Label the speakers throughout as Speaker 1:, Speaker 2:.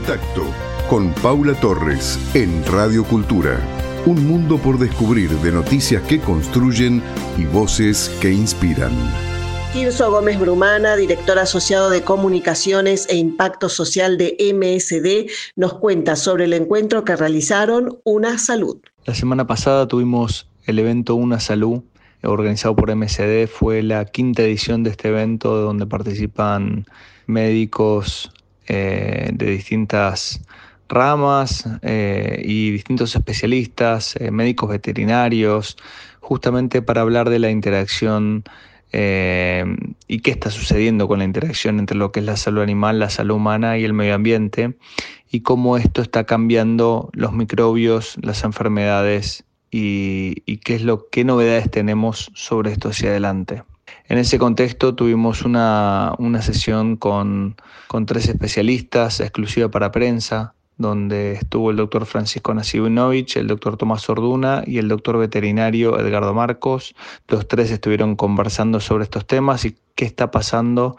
Speaker 1: Contacto con Paula Torres en Radio Cultura. Un mundo por descubrir de noticias que construyen y voces que inspiran.
Speaker 2: Tirso Gómez Brumana, director asociado de Comunicaciones e Impacto Social de MSD, nos cuenta sobre el encuentro que realizaron Una Salud.
Speaker 3: La semana pasada tuvimos el evento Una Salud, organizado por MSD. Fue la 5ª edición de este evento, donde participan médicos de distintas ramas y distintos especialistas, médicos veterinarios, justamente para hablar de la interacción y qué está sucediendo con la interacción entre lo que es la salud animal, la salud humana y el medio ambiente, y cómo esto está cambiando los microbios, las enfermedades y qué novedades tenemos sobre esto hacia adelante. En ese contexto tuvimos una sesión con 3 especialistas exclusiva para prensa, donde estuvo el doctor Francisco Nasibunovich, el doctor Tomás Orduna y el doctor veterinario Edgardo Marcos. Los 3 estuvieron conversando sobre estos temas y qué está pasando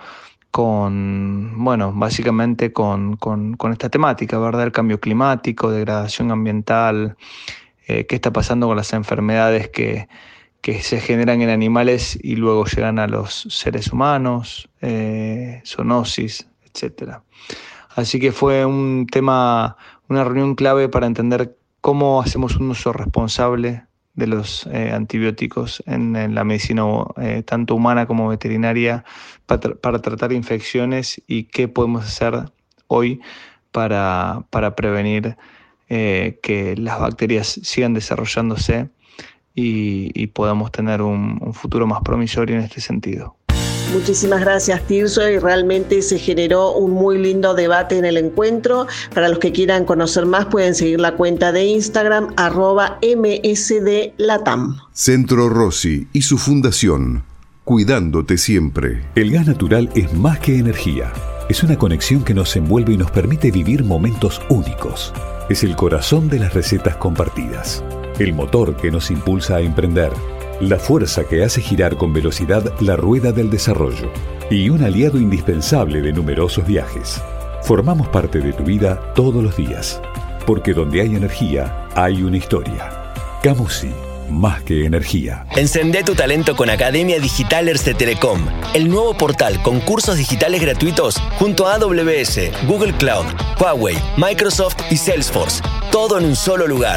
Speaker 3: básicamente con esta temática, ¿verdad? El cambio climático, degradación ambiental, qué está pasando con las enfermedades que se generan en animales y luego llegan a los seres humanos, zoonosis, etc. Así que fue una reunión clave para entender cómo hacemos un uso responsable de los antibióticos en la medicina tanto humana como veterinaria para tratar infecciones y qué podemos hacer hoy para prevenir que las bacterias sigan desarrollándose y podamos tener un futuro más promisorio en este sentido.
Speaker 2: Muchísimas gracias, Tirso, y realmente se generó un muy lindo debate en el encuentro. Para los que quieran conocer más, pueden seguir la cuenta de Instagram @MSDLatam.
Speaker 1: Centro Rossi y su fundación, cuidándote siempre.
Speaker 4: El gas natural es más que energía. Es una conexión que nos envuelve y nos permite vivir momentos únicos. Es el corazón de las recetas compartidas. El motor que nos impulsa a emprender. La fuerza que hace girar con velocidad la rueda del desarrollo. Y un aliado indispensable de numerosos viajes. Formamos parte de tu vida todos los días. Porque donde hay energía, hay una historia. Camusi, más que energía.
Speaker 5: Encendé tu talento con Academia Digitalers de Telecom. El nuevo portal con cursos digitales gratuitos junto a AWS, Google Cloud, Huawei, Microsoft y Salesforce. Todo en un solo lugar.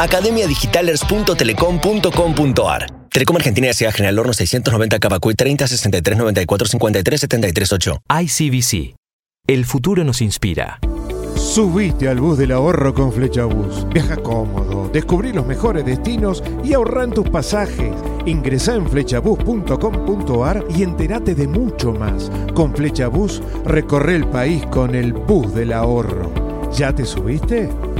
Speaker 5: academiadigitalers.telecom.com.ar. Telecom Argentina S.A. General Horno 690 Cavacuy 30 63 94 53 73 8.
Speaker 6: ICBC. El futuro nos inspira.
Speaker 7: Subite al bus del ahorro con Flechabús. Viaja cómodo, descubrí los mejores destinos y ahorrá en tus pasajes. Ingresá en flechabús.com.ar y entérate de mucho más. Con Flechabús recorre el país con el bus del ahorro. ¿Ya te subiste?